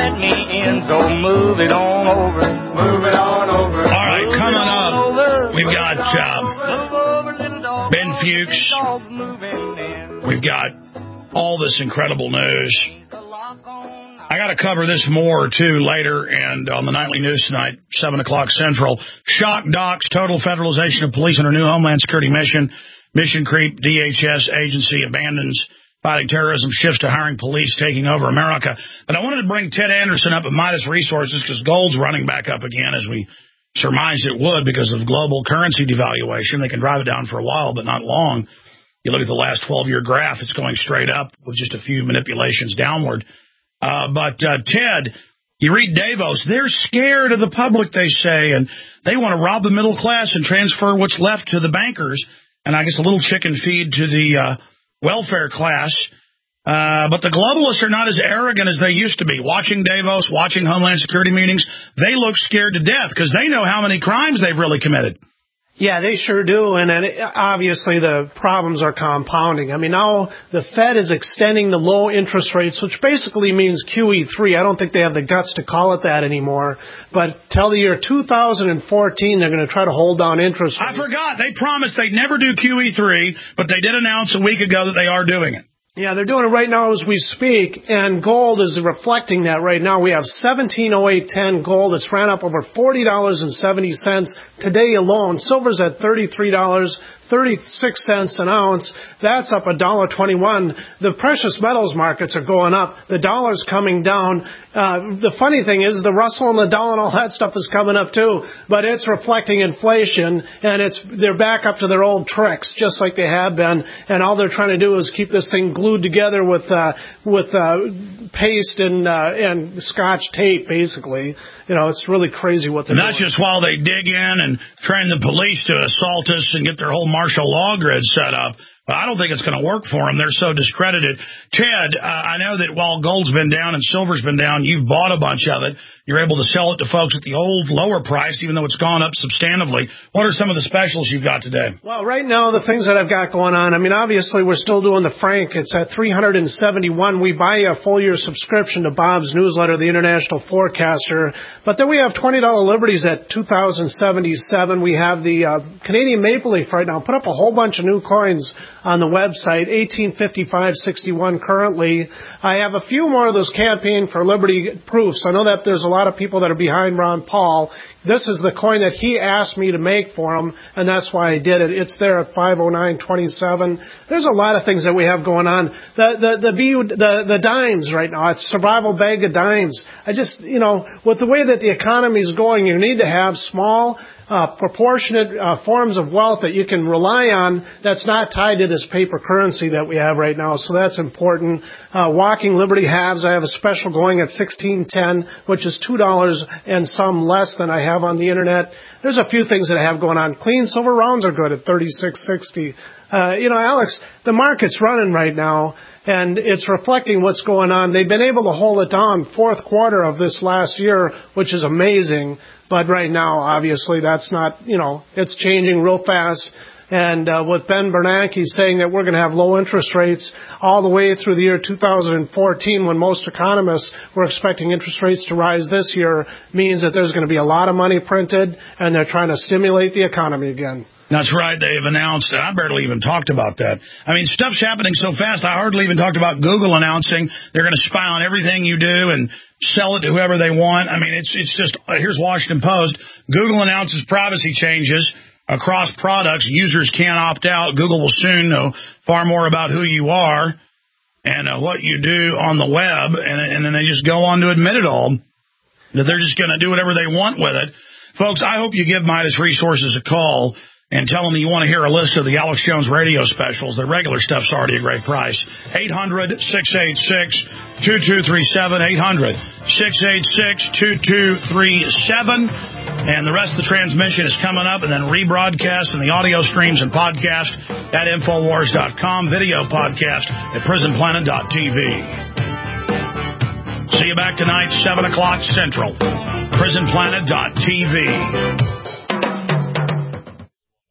let me in, so move it on over. Move it on over. All right, coming up, we've got Ben Fuchs. We've got all this incredible news. I got to cover this more, too, later, and on the nightly news tonight, 7 o'clock Central. Shock docs, total federalization of police under new Homeland Security mission. Mission creep, DHS agency abandons fighting terrorism, shifts to hiring police, taking over America. But I wanted to bring Ted Anderson up at Midas Resources because gold's running back up again, as we surmised it would because of global currency devaluation. They can drive it down for a while, but not long. You look at the last 12-year graph, it's going straight up with just a few manipulations downward. But Ted, you read Davos, they're scared of the public, they say, and they want to rob the middle class and transfer what's left to the bankers, and I guess a little chicken feed to the welfare class. But the globalists are not as arrogant as they used to be. Watching Davos, watching Homeland Security meetings, they look scared to death because they know how many crimes they've really committed. Yeah, they sure do, and obviously the problems are compounding. I mean, now the Fed is extending the low interest rates, which basically means QE3. I don't think they have the guts to call it that anymore. But till the year 2014, they're going to try to hold down interest rates. I forgot. They promised they'd never do QE3, but they did announce a week ago that they are doing it. Yeah, they're doing it right now as we speak, and gold is reflecting that right now. We have 1708.10 gold. It's ran up over $40.70 today alone. Silver's at $33.36 an ounce. That's up $1.21. The precious metals markets are going up. The dollar's coming down. The funny thing is the Russell and the Dow and all that stuff is coming up too, but it's reflecting inflation, and they're back up to their old tricks, just like they have been. And all they're trying to do is keep this thing glued together with paste and Scotch tape, basically. You know, it's really crazy what they're doing. And that's just while they dig in and train the police to assault us and get their whole martial law grid set up. But I don't think it's going to work for them. They're so discredited. Ted, I know that while gold's been down and silver's been down, you've bought a bunch of it. You're able to sell it to folks at the old lower price, even though it's gone up substantively. What are some of the specials you've got today? Well, right now, the things that I've got going on, I mean, obviously, we're still doing the Frank. It's at $371. We buy a full-year subscription to Bob's newsletter, The International Forecaster. But then we have $20 Liberties at $2,077. We have the Canadian Maple Leaf right now. Put up a whole bunch of new coins on the website, 1855.61 currently. I have a few more of those campaign for Liberty proofs. I know that there's a lot of people that are behind Ron Paul. This is the coin that he asked me to make for him, and that's why I did it. It's there at 509.27. There's a lot of things that we have going on. The dimes right now, it's survival bag of dimes. With the way that the economy is going, you need to have small, proportionate forms of wealth that you can rely on that's not tied to this paper currency that we have right now. So that's important. Walking Liberty halves, I have a special going at $16.10, which is $2 and some less than I have on the internet. There's a few things that I have going on. Clean silver rounds are good at $36.60. Alex, the market's running right now, and it's reflecting what's going on. They've been able to hold it down fourth quarter of this last year, which is amazing. But right now, obviously, that's not, it's changing real fast. And with Ben Bernanke saying that we're going to have low interest rates all the way through the year 2014, when most economists were expecting interest rates to rise this year, means that there's going to be a lot of money printed, and they're trying to stimulate the economy again. That's right. They've announced, and I barely even talked about that. I mean, stuff's happening so fast, I hardly even talked about Google announcing they're going to spy on everything you do and sell it to whoever they want. I mean, it's just, here's Washington Post. Google announces privacy changes across products. Users can't opt out. Google will soon know far more about who you are and what you do on the web, and then they just go on to admit it all, that they're just going to do whatever they want with it. Folks, I hope you give Midas Resources a call and tell them you want to hear a list of the Alex Jones radio specials. The regular stuff's already a great price. 800-686-2237, 800-686-2237. And the rest of the transmission is coming up, and then rebroadcast and the audio streams and podcast at Infowars.com, video podcast at PrisonPlanet.tv. See you back tonight, 7 o'clock Central, PrisonPlanet.tv.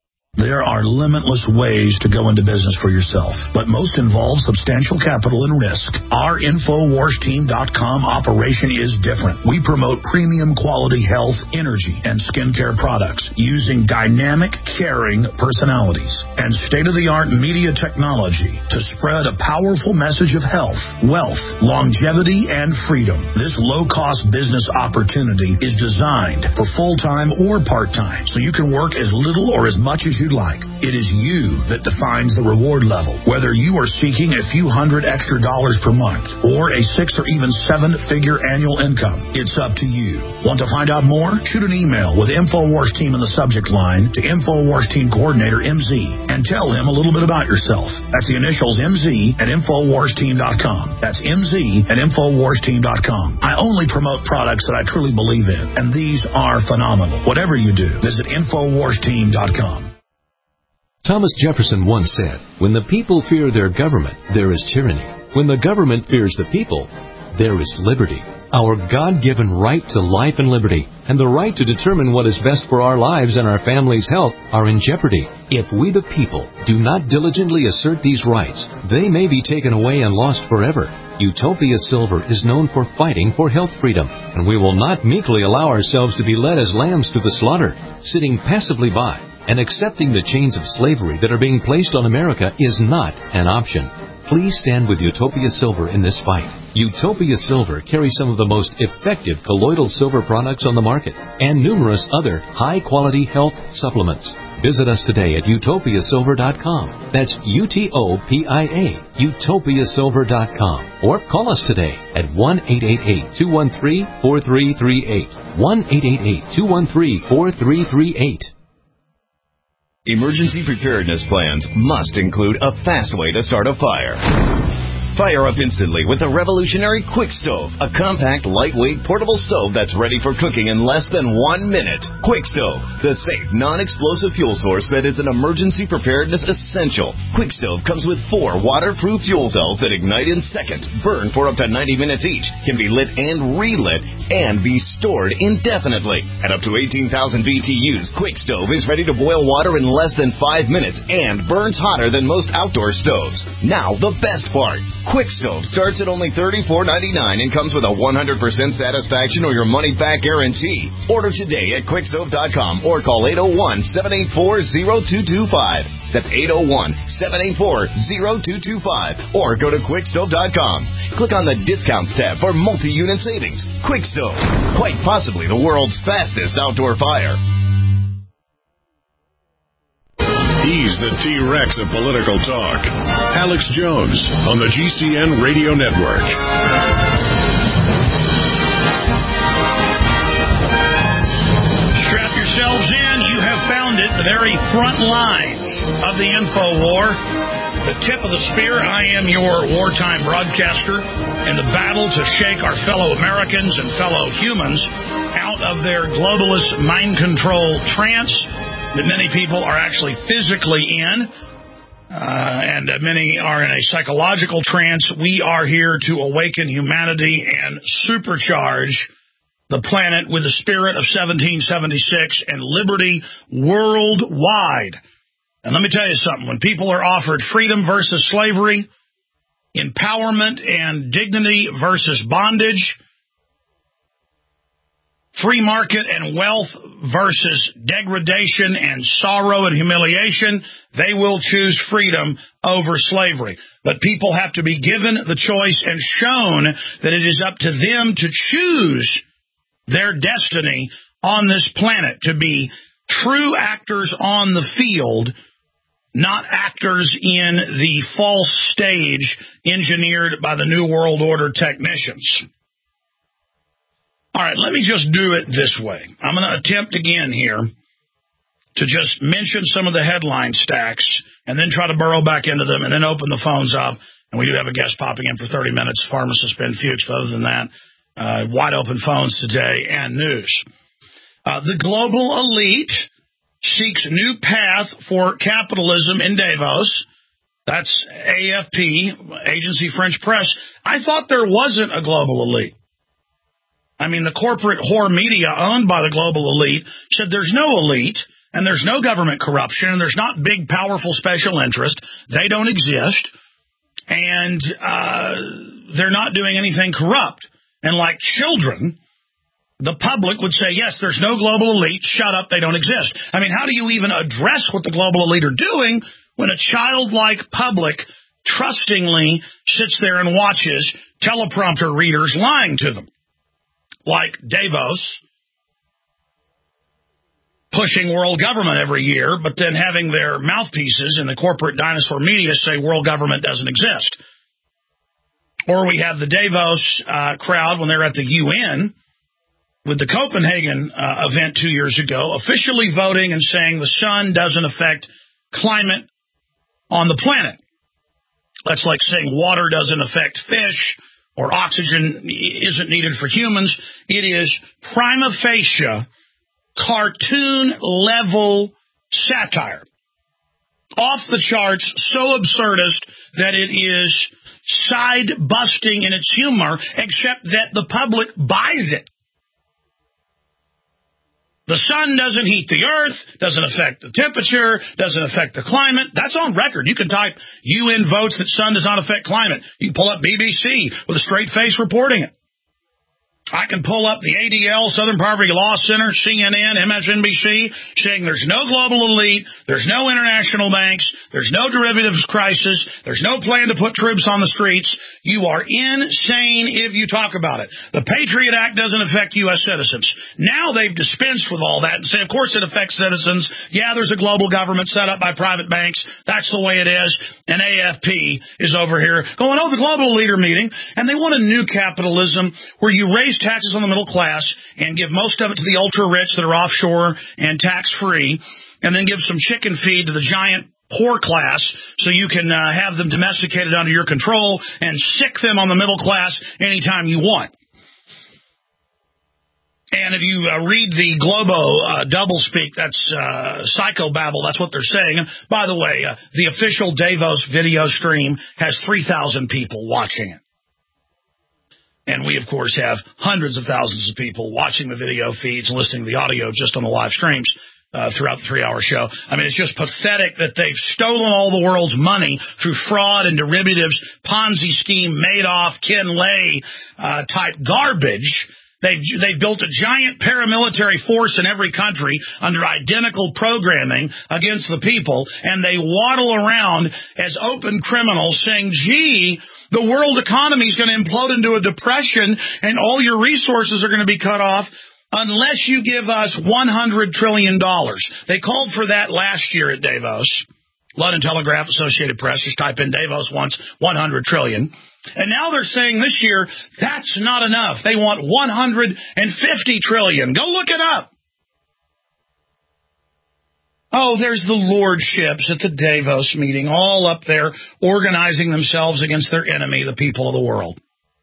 There are limitless ways to go into business for yourself, but most involve substantial capital and risk. Our InfoWarsTeam.com operation is different. We promote premium quality health, energy, and skincare products using dynamic, caring personalities and state-of-the-art media technology to spread a powerful message of health, wealth, longevity, and freedom. This low-cost business opportunity is designed for full-time or part-time, so you can work as little or as much as you'd like. It is you that defines the reward level, whether you are seeking a few $100 extra per month or a 6 or even 7-figure annual income. It's up to you. Want to find out more? Shoot an email with InfoWars Team in the subject line to InfoWars Team Coordinator MZ and tell him a little bit about yourself. That's the initials MZ at InfoWarsTeam.com. That's MZ at InfoWarsTeam.com. I only promote products that I truly believe in, and these are phenomenal. Whatever you do, visit InfoWarsTeam.com. Thomas Jefferson once said, "When the people fear their government, there is tyranny. When the government fears the people, there is liberty." Our God-given right to life and liberty and the right to determine what is best for our lives and our family's health are in jeopardy. If we the people do not diligently assert these rights, they may be taken away and lost forever. Utopia Silver is known for fighting for health freedom, and we will not meekly allow ourselves to be led as lambs to the slaughter. Sitting passively by and accepting the chains of slavery that are being placed on America is not an option. Please stand with Utopia Silver in this fight. Utopia Silver carries some of the most effective colloidal silver products on the market and numerous other high-quality health supplements. Visit us today at utopiasilver.com. That's UTOPIA, utopiasilver.com. Or call us today at 1-888-213-4338. 1-888-213-4338. Emergency preparedness plans must include a fast way to start a fire. Fire up instantly with the revolutionary Quick Stove, a compact, lightweight, portable stove that's ready for cooking in less than 1 minute. Quick Stove, the safe, non-explosive fuel source that is an emergency preparedness essential. Quick Stove comes with 4 waterproof fuel cells that ignite in seconds, burn for up to 90 minutes each, can be lit and relit, and be stored indefinitely. At up to 18,000 BTUs, Quick Stove is ready to boil water in less than 5 minutes and burns hotter than most outdoor stoves. Now, the best part. Quick Stove starts at only $34.99 and comes with a 100% satisfaction or your money-back guarantee. Order today at quickstove.com or call 801-784-0225. That's 801-784-0225. Or go to quickstove.com. Click on the Discounts tab for multi-unit savings. Quick Stove, quite possibly the world's fastest outdoor fire. He's the T-Rex of political talk. Alex Jones on the GCN Radio Network. Strap yourselves in. You have found it, the very front lines of the info war. The tip of the spear. I am your wartime broadcaster in the battle to shake our fellow Americans and fellow humans out of their globalist mind control trance that many people are actually physically in, and many are in a psychological trance. We are here to awaken humanity and supercharge the planet with the spirit of 1776 and liberty worldwide. And let me tell you something. When people are offered freedom versus slavery, empowerment and dignity versus bondage, free market and wealth versus degradation and sorrow and humiliation, they will choose freedom over slavery. But people have to be given the choice and shown that it is up to them to choose their destiny on this planet, to be true actors on the field, not actors in the false stage engineered by the New World Order technicians. All right, let me just do it this way. I'm going to attempt again here to just mention some of the headline stacks and then try to burrow back into them and then open the phones up. And we do have a guest popping in for 30 minutes, pharmacist Ben Fuchs. But other than that, wide open phones today and news. The global elite seeks new path for capitalism in Davos. That's AFP, Agency French Press. I thought there wasn't a global elite. I mean, the corporate whore media owned by the global elite said there's no elite. and there's no government corruption, and there's not big, powerful special interest. They don't exist, and they're not doing anything corrupt. And like children, the public would say, yes, there's no global elite. Shut up, they don't exist. I mean, how do you even address what the global elite are doing when a childlike public trustingly sits there and watches teleprompter readers lying to them? Like Davos pushing world government every year, but then having their mouthpieces in the corporate dinosaur media say world government doesn't exist. Or we have the Davos crowd when they're at the UN with the Copenhagen event 2 years ago, officially voting and saying the sun doesn't affect climate on the planet. That's like saying water doesn't affect fish or oxygen isn't needed for humans. It is prima facie cartoon-level satire. Off the charts, so absurdist that it is side-busting in its humor, except that the public buys it. The sun doesn't heat the earth, doesn't affect the temperature, doesn't affect the climate. That's on record. You can type UN votes that sun does not affect climate. You can pull up BBC with a straight face reporting it. I can pull up the ADL, Southern Poverty Law Center, CNN, MSNBC, saying there's no global elite, there's no international banks, there's no derivatives crisis, there's no plan to put troops on the streets. You are insane if you talk about it. The Patriot Act doesn't affect U.S. citizens. Now they've dispensed with all that and say, of course it affects citizens. Yeah, there's a global government set up by private banks. That's the way it is. And AFP is over here going, oh, the global leader meeting. And they want a new capitalism where you raise taxes on the middle class and give most of it to the ultra-rich that are offshore and tax-free, and then give some chicken feed to the giant poor class so you can have them domesticated under your control and sick them on the middle class anytime you want. And if you read the Globo doublespeak, that's psychobabble, that's what they're saying. And by the way, the official Davos video stream has 3,000 people watching it. And we, of course, have hundreds of thousands of people watching the video feeds and listening to the audio just on the live streams throughout the 3-hour show. I mean, it's just pathetic that they've stolen all the world's money through fraud and derivatives, Ponzi scheme, Madoff, Ken Lay type garbage. They've built a giant paramilitary force in every country under identical programming against the people, and they waddle around as open criminals saying, gee, the world economy is going to implode into a depression and all your resources are going to be cut off unless you give us $100 trillion. They called for that last year at Davos. London Telegraph, Associated Press, just type in Davos wants $100 trillion. And now they're saying this year that's not enough. They want $150 trillion. Go look it up. Oh, there's the lordships at the Davos meeting, all up there organizing themselves against their enemy, the people of the world.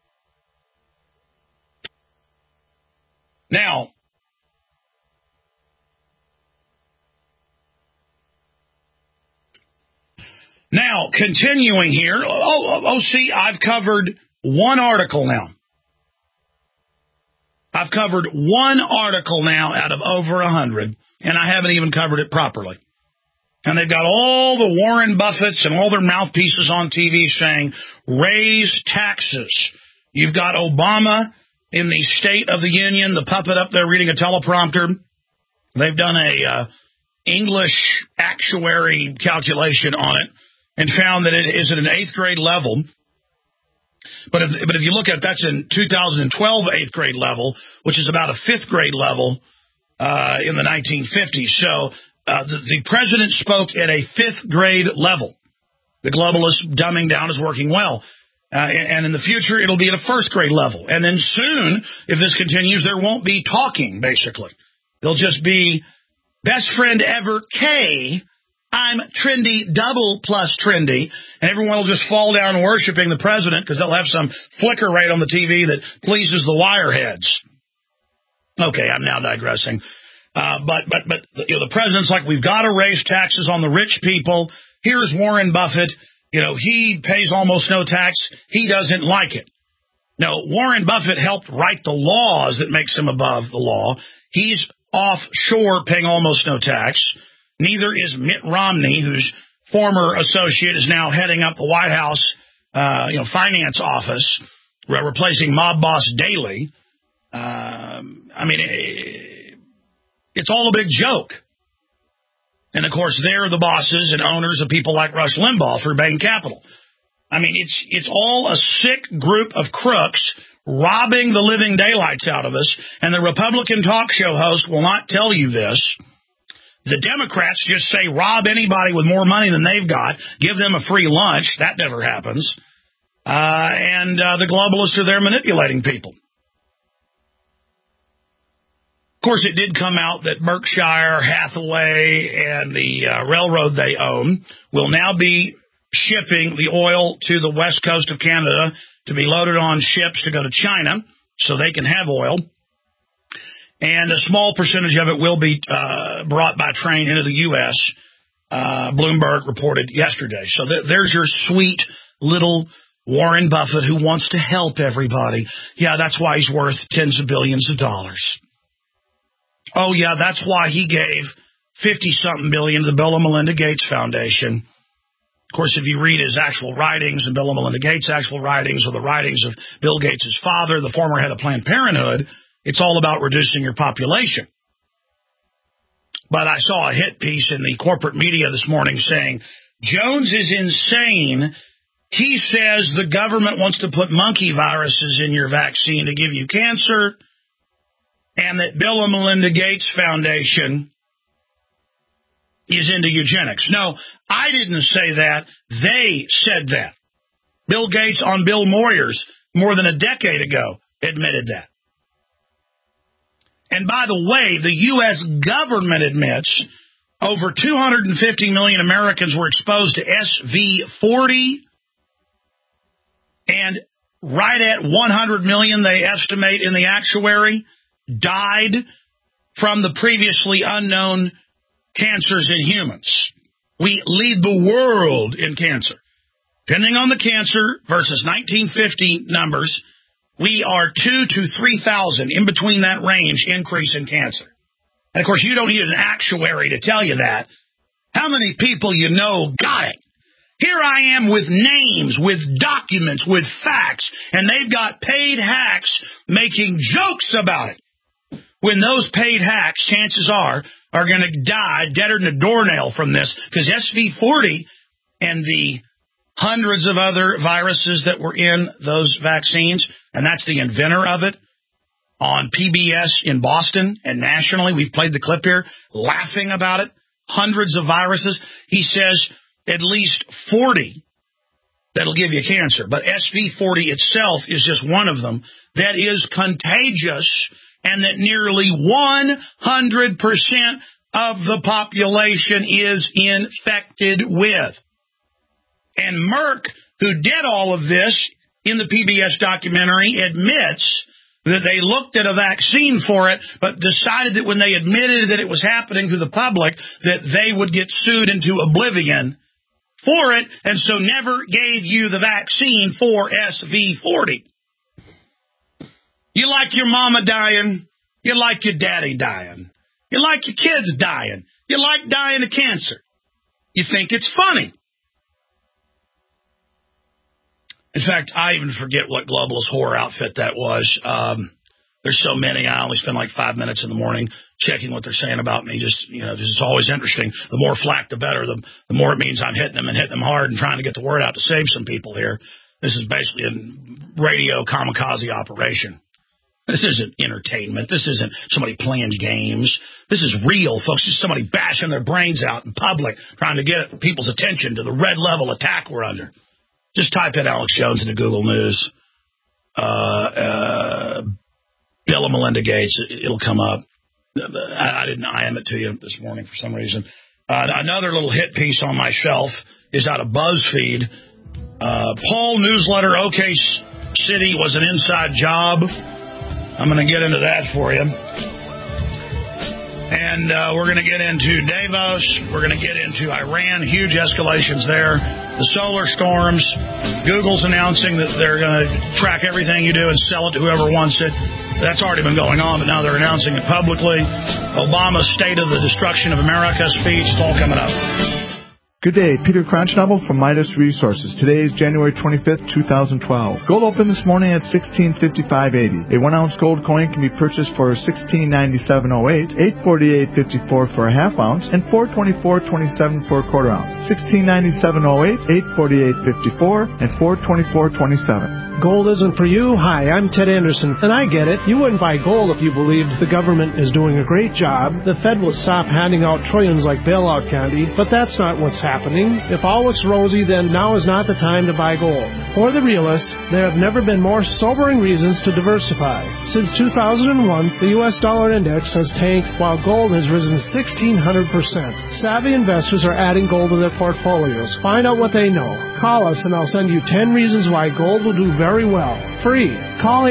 Now, continuing here. See, I've covered one article now. I've covered one article now out of over 100, and I haven't even covered it properly. And they've got all the Warren Buffetts and all their mouthpieces on TV saying, raise taxes. You've got Obama in the State of the Union, the puppet up there reading a teleprompter. They've done a English actuary calculation on it and found that it is at an 8th grade level. But if you look at it, that's in 2012 8th grade level, which is about a 5th grade level in the 1950s. So the president spoke at a 5th grade level. The globalist dumbing down is working well. And in the future, it'll be at a 1st grade level. And then soon, if this continues, there won't be talking, basically. There'll just be best friend ever, K. I'm trendy, double plus trendy, and everyone will just fall down worshiping the president because they'll have some flicker right on the TV that pleases the wireheads. Okay, I'm now digressing. But the president's like, we've got to raise taxes on the rich people. Here's Warren Buffett. He pays almost no tax. He doesn't like it. No, Warren Buffett helped write the laws that makes him above the law. He's offshore paying almost no tax. Neither is Mitt Romney, whose former associate is now heading up the White House finance office, replacing mob boss Daley. It's all a big joke. And, of course, they're the bosses and owners of people like Rush Limbaugh through Bain Capital. It's all a sick group of crooks robbing the living daylights out of us, and the Republican talk show host will not tell you this. The Democrats just say rob anybody with more money than they've got, give them a free lunch. That never happens. And the globalists are there manipulating people. Of course, it did come out that Berkshire Hathaway and the railroad they own will now be shipping the oil to the west coast of Canada to be loaded on ships to go to China so they can have oil. And a small percentage of it will be brought by train into the U.S., Bloomberg reported yesterday. So there's your sweet little Warren Buffett who wants to help everybody. Yeah, that's why he's worth tens of billions of dollars. Oh, yeah, that's why he gave 50-something billion to the Bill and Melinda Gates Foundation. Of course, if you read his actual writings and Bill and Melinda Gates' actual writings or the writings of Bill Gates' father, the former head of Planned Parenthood, it's all about reducing your population. But I saw a hit piece in the corporate media this morning saying, Jones is insane. He says the government wants to put monkey viruses in your vaccine to give you cancer, and that Bill and Melinda Gates Foundation is into eugenics. No, I didn't say that. They said that. Bill Gates on Bill Moyers more than a decade ago admitted that. And by the way, the U.S. government admits over 250 million Americans were exposed to SV40, and right at 100 million, they estimate in the actuary, died from the previously unknown cancers in humans. We lead the world in cancer. Depending on the cancer versus 1950 numbers, we are 2,000 to 3,000 in between that range increase in cancer. And, of course, you don't need an actuary to tell you that. How many people you know got it? Here I am with names, with documents, with facts, and they've got paid hacks making jokes about it. When those paid hacks, chances are going to die deader than a doornail from this, because SV40 and the hundreds of other viruses that were in those vaccines, and that's the inventor of it, on PBS in Boston and nationally, we've played the clip here, laughing about it, hundreds of viruses. He says at least 40 that'll give you cancer, but SV40 itself is just one of them that is contagious, and that nearly 100% of the population is infected with. And Merck, who did all of this in the PBS documentary, admits that they looked at a vaccine for it, but decided that when they admitted that it was happening to the public, that they would get sued into oblivion for it, and so never gave you the vaccine for SV40. You like your mama dying. You like your daddy dying. You like your kids dying. You like dying of cancer. You think it's funny. In fact, I even forget what globalist horror outfit that was. There's so many. I only spend like 5 minutes in the morning checking what they're saying about me. Just, it's always interesting. The more flack, the better. The more it means I'm hitting them and hitting them hard and trying to get the word out to save some people here. This is basically a radio kamikaze operation. This isn't entertainment. This isn't somebody playing games. This is real, folks. This is somebody bashing their brains out in public, trying to get people's attention to the red level attack we're under. Just type in Alex Jones into Google News. Bill and Melinda Gates. It'll come up. I didn't IM it to you this morning for some reason. Another little hit piece on my shelf is out of BuzzFeed. Paul newsletter, OK City was an inside job. I'm going to get into that for you. And we're going to get into Davos. We're going to get into Iran, huge escalations there. The solar storms. Google's announcing that they're going to track everything you do and sell it to whoever wants it. That's already been going on, but now they're announcing it publicly. Obama's State of the Destruction of America speech. It's all coming up. Good day, Peter Cronschnabel from Midas Resources. Today is January 25th, 2012. Gold opened this morning at $1655.80. A 1-ounce gold coin can be purchased for $1697.08, $848.54 for a half ounce, and $424.27 for a quarter ounce. $1697.08, $848.54, and $424.27. Gold isn't for you? Hi, I'm Ted Anderson, and I get it. You wouldn't buy gold if you believed the government is doing a great job. The Fed will stop handing out trillions like bailout candy, but that's not what's happening. If all looks rosy, then now is not the time to buy gold. For the realists, there have never been more sobering reasons to diversify. Since 2001, the U.S. dollar index has tanked while gold has risen 1,600%. Savvy investors are adding gold to their portfolios. Find out what they know. Call us and I'll send you 10 reasons why gold will do very well. Free. Call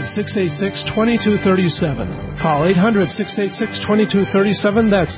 800-686-2237. Call 800-686-2237. That's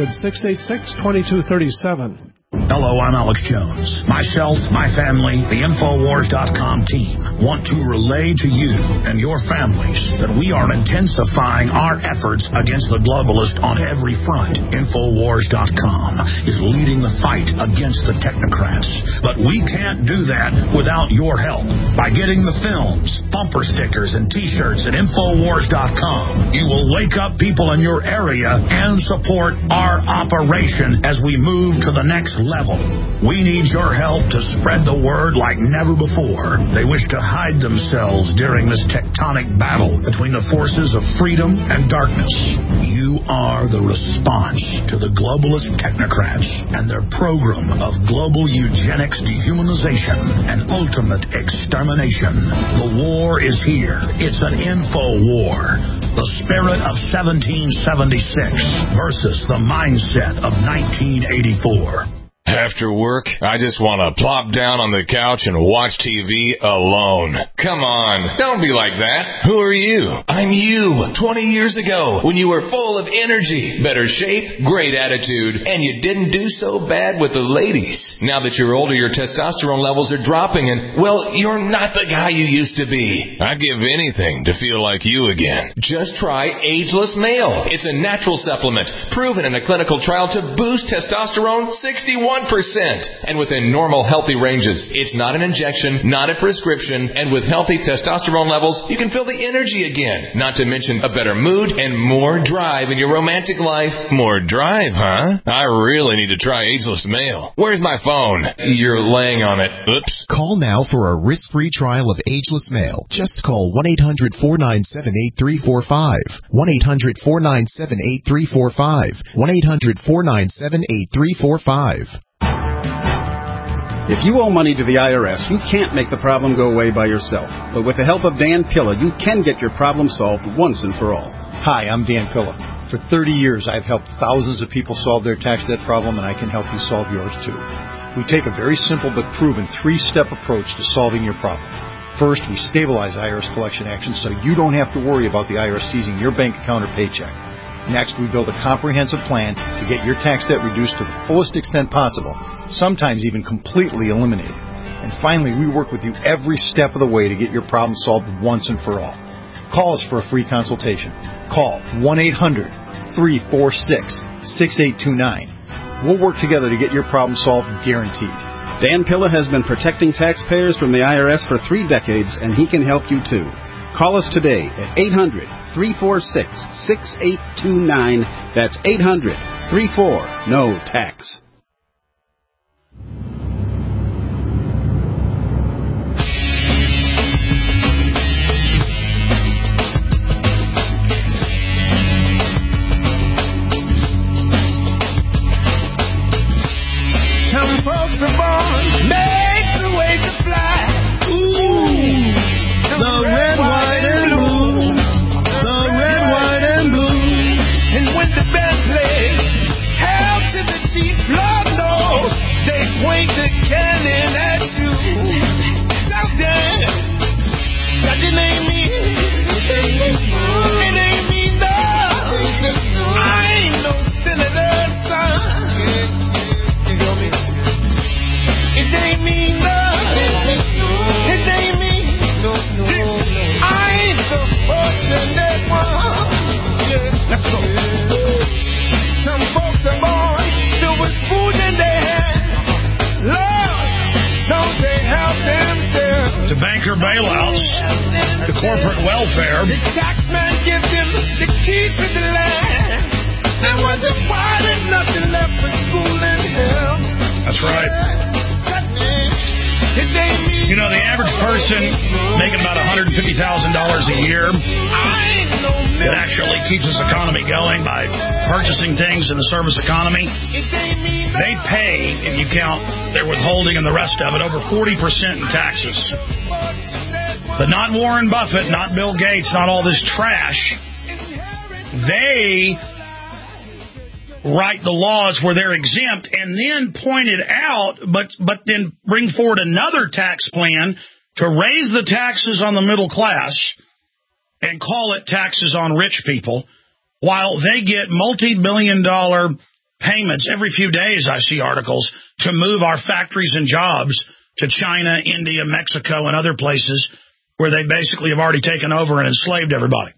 800-686-2237. Hello, I'm Alex Jones. Myself, my family, the Infowars.com team want to relay to you and your families that we are intensifying our efforts against the globalist on every front. Infowars.com is leading the fight against the technocrats. But we can't do that without your help. By getting the films, bumper stickers, and T-shirts at Infowars.com, you will wake up people in your area and support our operation as we move to the next level. We need your help to spread the word like never before. They wish to hide themselves during this tectonic battle between the forces of freedom and darkness. You are the response to the globalist technocrats and their program of global eugenics, dehumanization, and ultimate extermination. The war is here. It's an info war. The spirit of 1776 versus the mindset of 1984. After work, I just want to plop down on the couch and watch TV alone. Come on, don't be like that. Who are you? I'm you, 20 years ago, when you were full of energy, better shape, great attitude, and you didn't do so bad with the ladies. Now that you're older, your testosterone levels are dropping and, well, you're not the guy you used to be. I'd give anything to feel like you again. Just try Ageless Male. It's a natural supplement, proven in a clinical trial to boost testosterone 61%. And within normal, healthy ranges. It's not an injection, not a prescription, and with healthy testosterone levels, you can feel the energy again. Not to mention a better mood and more drive in your romantic life. More drive, huh? I really need to try Ageless Male. Where's my phone? You're laying on it. Oops. Call now for a risk-free trial of Ageless Male. Just call 1-800-497-8345. 1-800-497-8345. 1-800-497-8345. If you owe money to the IRS, you can't make the problem go away by yourself. But with the help of Dan Pilla, you can get your problem solved once and for all. Hi, I'm Dan Pilla. For 30 years, I've helped thousands of people solve their tax debt problem, and I can help you solve yours too. We take a very simple but proven 3-step approach to solving your problem. First, we stabilize IRS collection actions so you don't have to worry about the IRS seizing your bank account or paycheck. Next, we build a comprehensive plan to get your tax debt reduced to the fullest extent possible, sometimes even completely eliminated. And finally, we work with you every step of the way to get your problem solved once and for all. Call us for a free consultation. Call 1-800-346-6829. We'll work together to get your problem solved, guaranteed. Dan Pilla has been protecting taxpayers from the IRS for 3 decades, and he can help you too. Call us today at 800-346-6829. That's 800-34-NO-TAX. Some folks are born made the way to fly. Ooh, the red, white, and blue. The red, white, and blue. And when the band plays, hell to the chief, Lord knows they point the cannon at you. South Dan, that it ain't me. It ain't me, no. I ain't banker bailouts, the corporate welfare. The taxman gives him the key to the land. And when the why there's nothing left for school and hell. That's right. You know, the average person making about $150,000 a year that actually keeps this economy going by purchasing things in the service economy, they pay, if you count their withholding and the rest of it, over 40% in taxes. But not Warren Buffett, not Bill Gates, not all this trash. They write the laws where they're exempt and then point it out, but then bring forward another tax plan to raise the taxes on the middle class and call it taxes on rich people, while they get multi-billion-dollar payments every few days. I see articles to move our factories and jobs to China, India, Mexico, and other places where they basically have already taken over and enslaved everybody.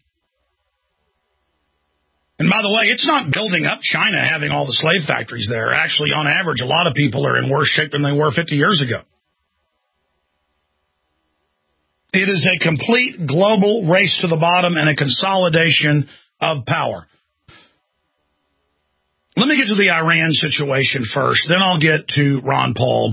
And by the way, it's not building up China having all the slave factories there. Actually, on average, a lot of people are in worse shape than they were 50 years ago. It is a complete global race to the bottom and a consolidation of power. Let me get to the Iran situation first, then I'll get to Ron Paul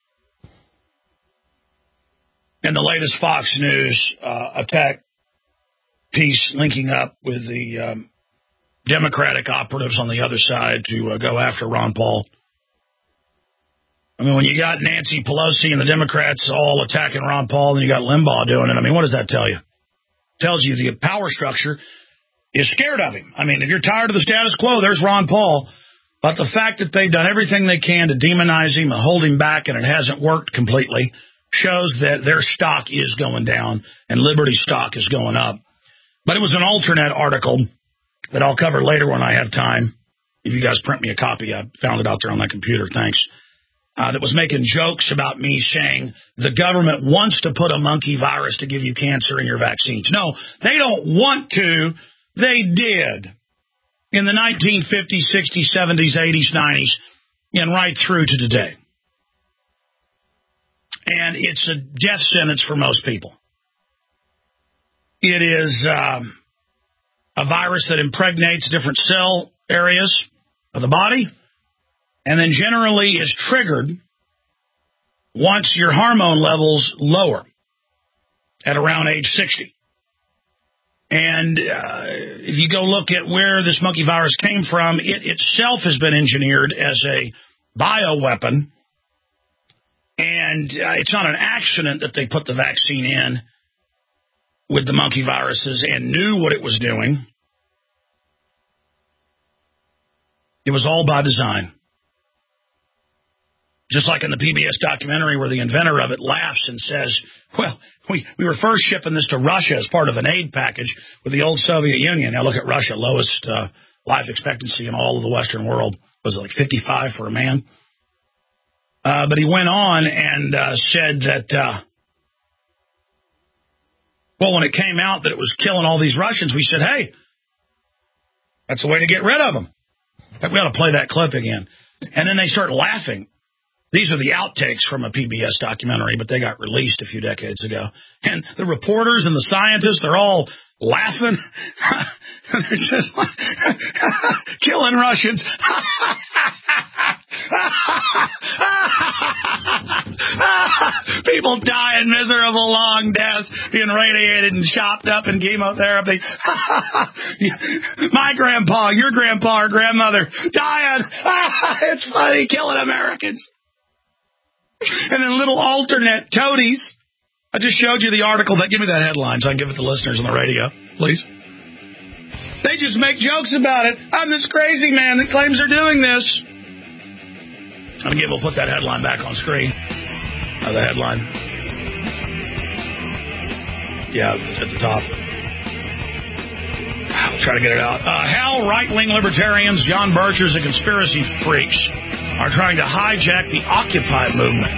and the latest Fox News attack piece linking up with the Democratic operatives on the other side to go after Ron Paul. I mean, when you got Nancy Pelosi and the Democrats all attacking Ron Paul, and you got Limbaugh doing it, I mean, what does that tell you? It tells you the power structure is scared of him. I mean, if you're tired of the status quo, there's Ron Paul. But the fact that they've done everything they can to demonize him and hold him back, and it hasn't worked completely, shows that their stock is going down and Liberty's stock is going up. But it was an alternate article that I'll cover later when I have time. If you guys print me a copy, I found it out there on my computer, thanks. That was making jokes about me saying the government wants to put a monkey virus to give you cancer in your vaccines. No, they don't want to. They did in the 1950s, 60s, 70s, 80s, 90s, and right through to today. And it's a death sentence for most people. It is a virus that impregnates different cell areas of the body and then generally is triggered once your hormone levels lower at around age 60. And if you go look at where this monkey virus came from, it itself has been engineered as a bioweapon. And it's not an accident that they put the vaccine in with the monkey viruses and knew what it was doing. It was all by design. Just like in the PBS documentary where the inventor of it laughs and says, well, we were first shipping this to Russia as part of an aid package with the old Soviet Union. Now look at Russia, lowest life expectancy in all of the Western world. Was it like 55 for a man? But he went on and said that, well, when it came out that it was killing all these Russians, we said, hey, that's the way to get rid of them. In fact, we ought to play that clip again. And then they start laughing. These are the outtakes from a PBS documentary, but they got released a few decades ago. And the reporters and the scientists, they're all laughing. They're just like, killing Russians. People dying miserable long deaths, being radiated and chopped up in chemotherapy. My grandpa, your grandpa or grandmother dying. It's funny, killing Americans. And then little alternate toadies. I just showed you the article. Give me that headline so I can give it to listeners on the radio, please. They just make jokes about it. I'm this crazy man that claims they're doing this. And again, we'll put that headline back on screen. The headline. Yeah, at the top. I'll try to get it out. How right-wing libertarians, John Birchers, and conspiracy freaks are trying to hijack the Occupy movement.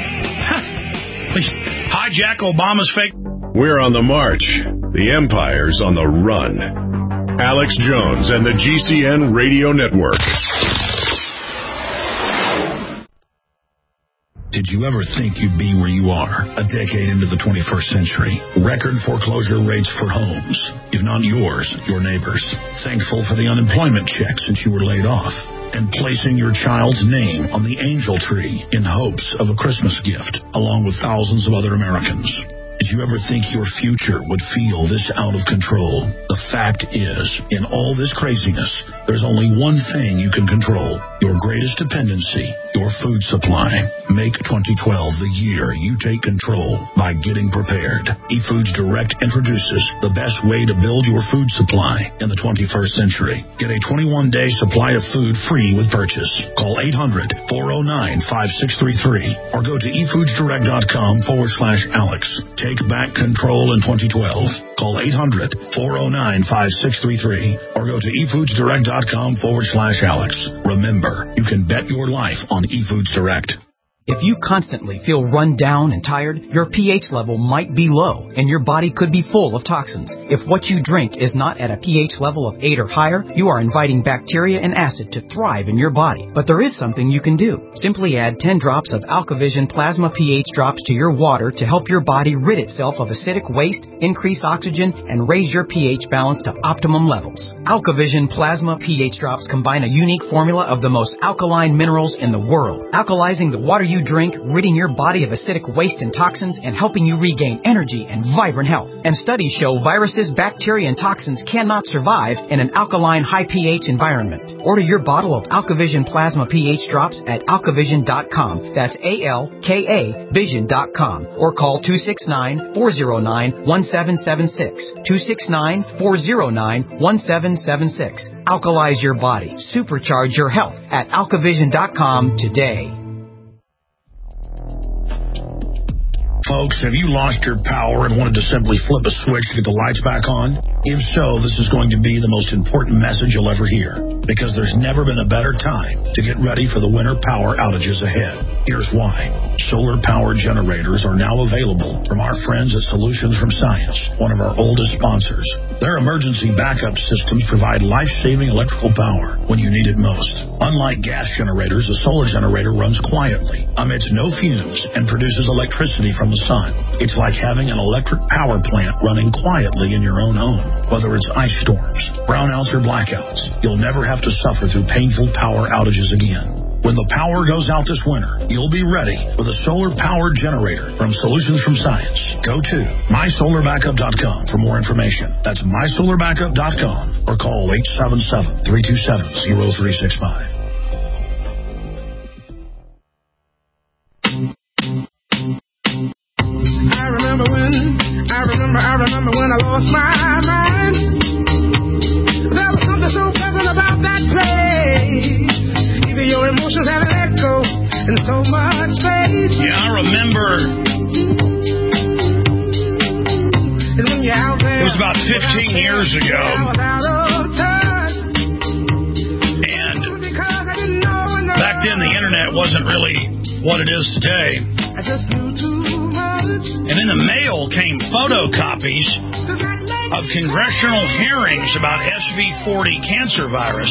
Hijack Obama's fake. We're on the march. The empire's on the run. Alex Jones and the GCN Radio Network. Did you ever think you'd be where you are a decade into the 21st century? Record foreclosure rates for homes, if not yours, your neighbors. Thankful for the unemployment check since you were laid off. And placing your child's name on the angel tree in hopes of a Christmas gift, along with thousands of other Americans. Did you ever think your future would feel this out of control? The fact is, in all this craziness, there's only one thing you can control. Your greatest dependency, your food supply. Make 2012 the year you take control by getting prepared. eFoods Direct introduces the best way to build your food supply in the 21st century. Get a 21-day supply of food free with purchase. Call 800-409-5633 or go to efoodsdirect.com/Alex. Take back control in 2012. Call 800-409-5633 or go to efoodsdirect.com/Alex. Remember, you can bet your life on eFoods Direct. If you constantly feel run down and tired, your pH level might be low, and your body could be full of toxins. If what you drink is not at a pH level of 8 or higher, you are inviting bacteria and acid to thrive in your body. But there is something you can do. Simply add 10 drops of AlkaVision Plasma pH drops to your water to help your body rid itself of acidic waste, increase oxygen, and raise your pH balance to optimum levels. AlkaVision Plasma pH drops combine a unique formula of the most alkaline minerals in the world, alkalizing the water you drink, ridding your body of acidic waste and toxins, and helping you regain energy and vibrant health. And studies show viruses, bacteria, and toxins cannot survive in an alkaline, high pH environment. Order your bottle of AlkaVision Plasma pH drops at alkavision.com. That's ALKA Vision.com. Or call 269-409-1776. 269-409-1776. Alkalize your body. Supercharge your health at alkavision.com today. Folks, have you lost your power and wanted to simply flip a switch to get the lights back on? If so, this is going to be the most important message you'll ever hear, because there's never been a better time to get ready for the winter power outages ahead. Here's why. Solar power generators are now available from our friends at Solutions from Science, one of our oldest sponsors. Their emergency backup systems provide life-saving electrical power when you need it most. Unlike gas generators, a solar generator runs quietly, emits no fumes, and produces electricity from the sun. It's like having an electric power plant running quietly in your own home. Whether it's ice storms, brownouts, or blackouts, you'll never have to suffer through painful power outages again. When the power goes out this winter, you'll be ready with a solar-powered generator from Solutions from Science. Go to mysolarbackup.com for more information. That's mysolarbackup.com or call 877-327-0365. I remember when I lost my mind. There was something so pleasant about that place. Even your emotions have an echo in so much space. Yeah, I remember. And when you're out there, it was about 15 years ago. And back then the internet wasn't really what it is today. I just knew too much. And in the mail came photocopies of congressional hearings about SV40 cancer virus.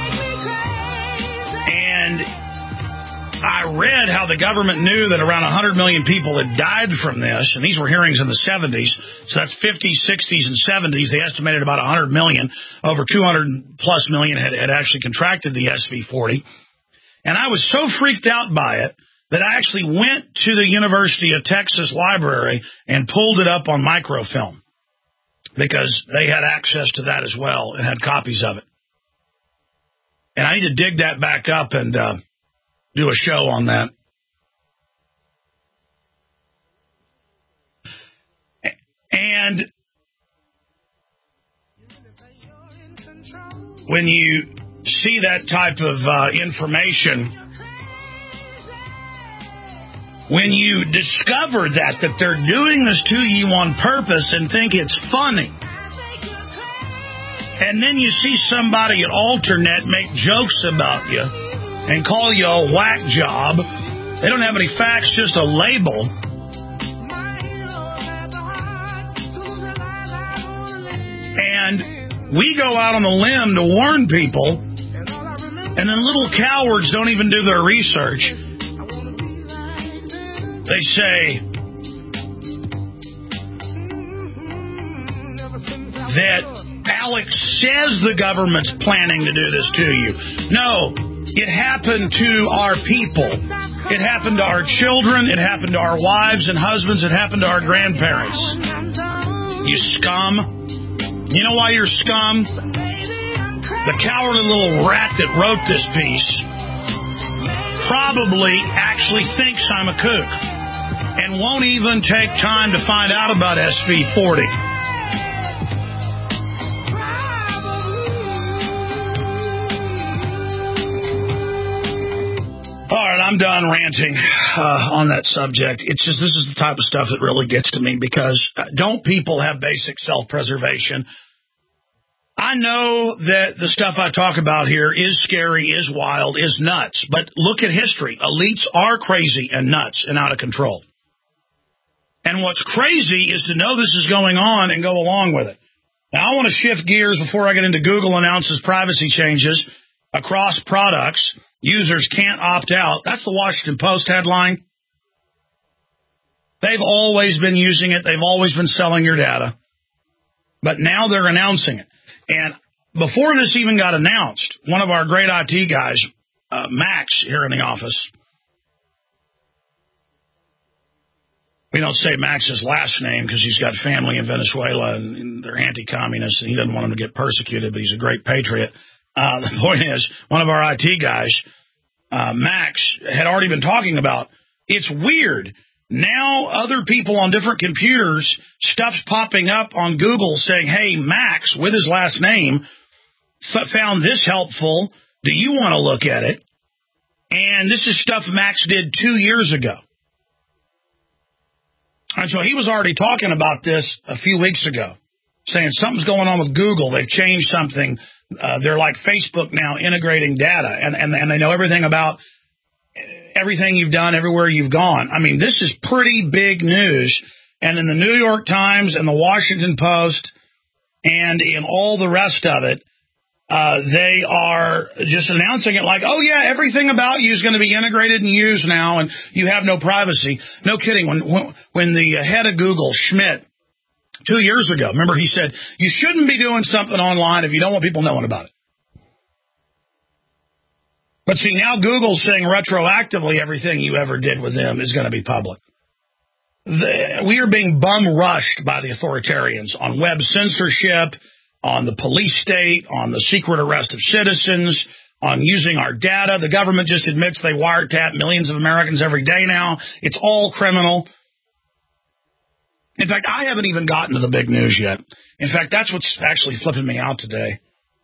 And I read how the government knew that around 100 million people had died from this, and these were hearings in the 70s, so that's 50s, 60s, and 70s. They estimated about 100 million, over 200-plus million had actually contracted the SV40. And I was so freaked out by it that I actually went to the University of Texas library and pulled it up on microfilm, because they had access to that as well and had copies of it. And I need to dig that back up and do a show on that. And when you see that type of information, when you discover that they're doing this to you on purpose and think it's funny, and then you see somebody at Alternet make jokes about you and call you a whack job, they don't have any facts, just a label. And we go out on a limb to warn people, and then little cowards don't even do their research. They say that Alex says the government's planning to do this to you. No, it happened to our people. It happened to our children. It happened to our wives and husbands. It happened to our grandparents. You scum. You know why you're scum? The cowardly little rat that wrote this piece probably actually thinks I'm a kook and won't even take time to find out about SV40. All right, I'm done ranting on that subject. It's just, this is the type of stuff that really gets to me, because don't people have basic self-preservation? I know that the stuff I talk about here is scary, is wild, is nuts, but look at history. Elites are crazy and nuts and out of control. And what's crazy is to know this is going on and go along with it. Now, I want to shift gears before I get into Google announces privacy changes across products. Users can't opt out. That's the Washington Post headline. They've always been using it. They've always been selling your data. But now they're announcing it. And before this even got announced, one of our great IT guys, Max, here in the office, we don't say Max's last name because he's got family in Venezuela and they're anti-communists and he doesn't want them to get persecuted, but he's a great patriot. The point is, one of our IT guys, Max, had already been talking about, it's weird. Now other people on different computers, stuff's popping up on Google saying, hey, Max, with his last name, found this helpful. Do you want to look at it? And this is stuff Max did 2 years ago. And so he was already talking about this a few weeks ago, saying something's going on with Google. They've changed something. They're like Facebook now, integrating data, and they know everything about everything you've done, everywhere you've gone. I mean, this is pretty big news. And in the New York Times and the Washington Post and in all the rest of it, they are just announcing it like, oh, yeah, everything about you is going to be integrated and used now, and you have no privacy. No kidding. When the head of Google, Schmidt, 2 years ago, remember, he said, you shouldn't be doing something online if you don't want people knowing about it. But see, now Google's saying retroactively everything you ever did with them is going to be public. We are being bum rushed by the authoritarians on web censorship, on the police state, on the secret arrest of citizens, on using our data. The government just admits they wiretap millions of Americans every day now. It's all criminal. In fact, I haven't even gotten to the big news yet. In fact, that's what's actually flipping me out today.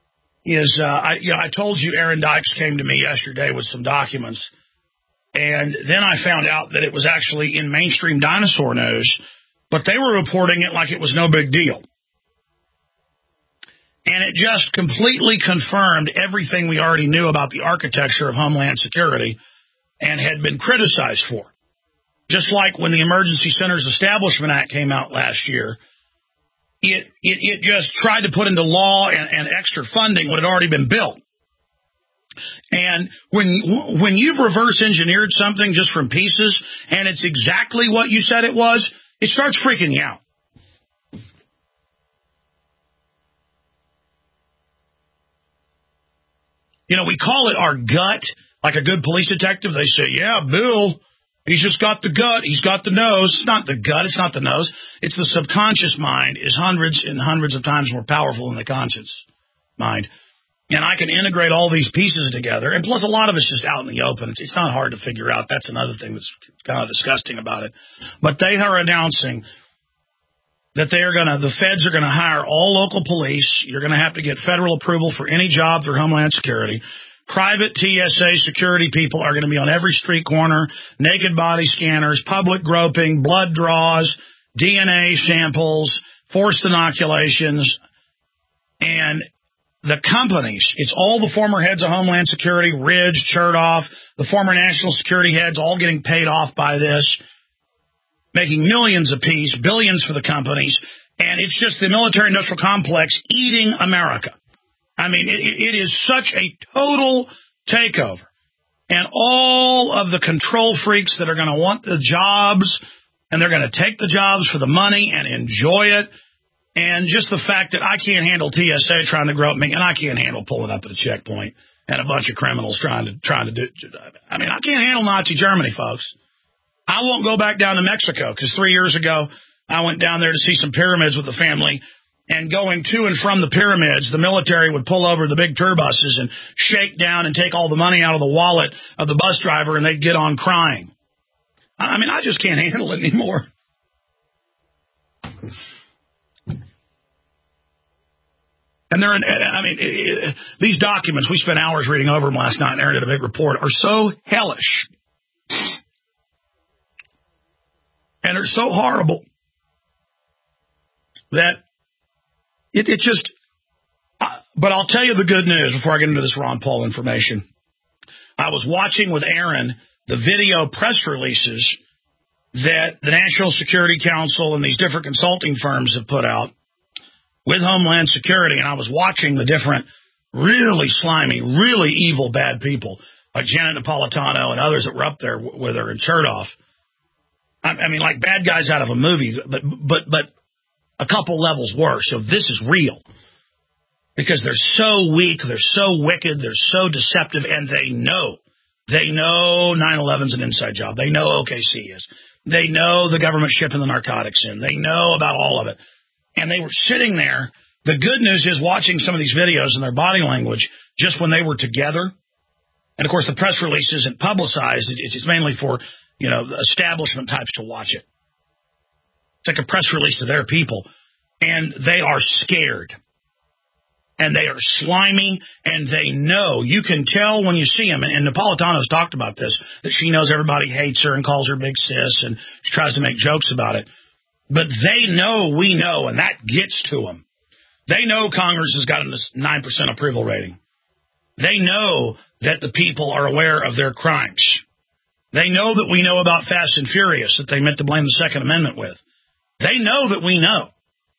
I told you Aaron Dykes came to me yesterday with some documents, and then I found out that it was actually in mainstream dinosaur news, but they were reporting it like it was no big deal. And it just completely confirmed everything we already knew about the architecture of Homeland Security and had been criticized for. Just like when the Emergency Centers Establishment Act came out last year, it just tried to put into law and extra funding what had already been built. And when you've reverse engineered something just from pieces and it's exactly what you said it was, it starts freaking you out. You know, we call it our gut, like a good police detective. They say, yeah, Bill, he's just got the gut. He's got the nose. It's not the gut. It's not the nose. It's the subconscious mind is hundreds and hundreds of times more powerful than the conscious mind. And I can integrate all these pieces together. And plus, a lot of it's just out in the open. It's not hard to figure out. That's another thing that's kind of disgusting about it. But they are announcing that the feds are going to hire all local police. You're going to have to get federal approval for any job through Homeland Security. Private TSA security people are going to be on every street corner, naked body scanners, public groping, blood draws, DNA samples, forced inoculations, and the companies. It's all the former heads of Homeland Security, Ridge, Chertoff, the former national security heads, all getting paid off by this, making millions apiece, billions for the companies, and it's just the military-industrial complex eating America. I mean, it is such a total takeover. and all of the control freaks that are going to want the jobs, and they're going to take the jobs for the money and enjoy it. And just the fact that I can't handle TSA trying to grope me, and I can't handle pulling up at a checkpoint and a bunch of criminals trying to do. I mean, I can't handle Nazi Germany, folks. I won't go back down to Mexico because 3 years ago I went down there to see some pyramids with the family. And going to and from the pyramids, the military would pull over the big tour buses and shake down and take all the money out of the wallet of the bus driver, and they'd get on crying. I mean, I just can't handle it anymore. And these documents, we spent hours reading over them last night and Aaron did a big report, are so hellish. And they're so horrible that it just, but I'll tell you the good news before I get into this Ron Paul information. I was watching with Aaron the video press releases that the National Security Council and these different consulting firms have put out with Homeland Security, and I was watching the different really slimy, really evil, bad people like Janet Napolitano and others that were up there with her and Chertoff. I mean, like bad guys out of a movie, but a couple levels worse. So this is real because they're so weak, they're so wicked, they're so deceptive, and they know 9/11's an inside job. They know OKC is. They know the government shipping the narcotics in. They know about all of it. And they were sitting there. The good news is watching some of these videos and their body language just when they were together. And, of course, the press release isn't publicized. It's mainly for, establishment types to watch it. It's like a press release to their people. And they are scared. And they are slimy, and they know. You can tell when you see them. And Napolitano's talked about this, that she knows everybody hates her and calls her big sis, and she tries to make jokes about it. But they know we know, and that gets to them. They know Congress has got a 9% approval rating. They know that the people are aware of their crimes. They know that we know about Fast and Furious that they meant to blame the Second Amendment with. They know that we know.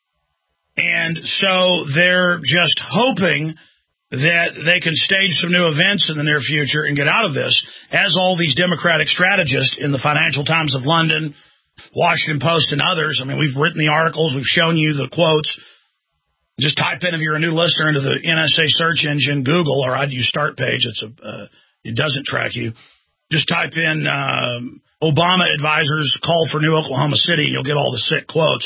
And so they're just hoping that they can stage some new events in the near future and get out of this, as all these Democratic strategists in the Financial Times of London, Washington Post, and others. I mean, we've written the articles. We've shown you the quotes. Just type in, if you're a new listener, into the NSA search engine, Google, or I'd use Start Page. It doesn't track you. Just type in Obama advisors call for new Oklahoma City, and you'll get all the sick quotes.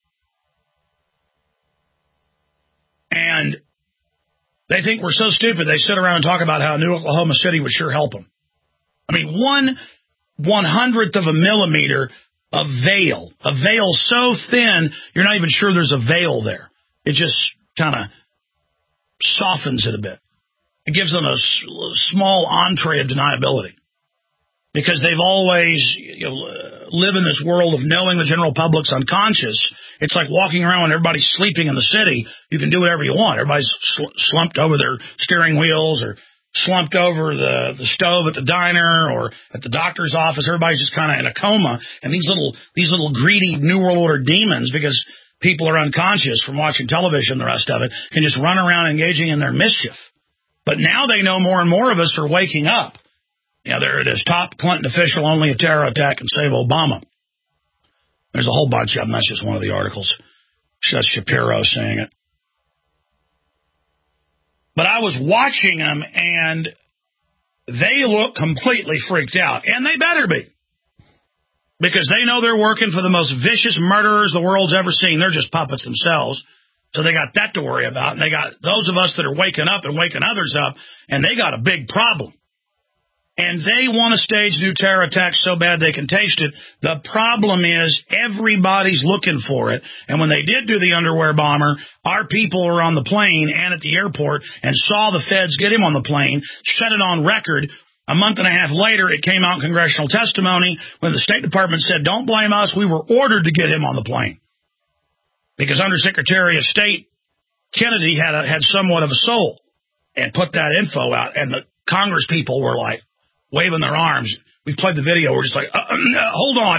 And they think we're so stupid, they sit around and talk about how new Oklahoma City would sure help them. I mean, 1/100th of a millimeter of veil. A veil so thin, you're not even sure there's a veil there. It just kind of softens it a bit. It gives them a small entree of deniability. Because they've always live in this world of knowing the general public's unconscious. It's like walking around when everybody's sleeping in the city. You can do whatever you want. Everybody's slumped over their steering wheels or slumped over the stove at the diner or at the doctor's office. Everybody's just kind of in a coma. And these little greedy New World Order demons, because people are unconscious from watching television, the rest of it, can just run around engaging in their mischief. But now they know more and more of us are waking up. Yeah, there it is. Top Clinton official, only a terror attack can save Obama. There's a whole bunch of them. That's just one of the articles. That's Shapiro saying it. But I was watching them, and they look completely freaked out. And they better be. Because they know they're working for the most vicious murderers the world's ever seen. They're just puppets themselves. So they got that to worry about. And they got those of us that are waking up and waking others up, and they got a big problem. And they want to stage new terror attacks so bad they can taste it. The problem is everybody's looking for it. And when they did do the underwear bomber, our people were on the plane and at the airport and saw the feds get him on the plane, set it on record. A month and a half later, it came out in congressional testimony when the State Department said, don't blame us, we were ordered to get him on the plane. Because Undersecretary of State Kennedy had somewhat of a soul and put that info out. And the Congress people were like, waving their arms. We played the video. We're just like, hold on.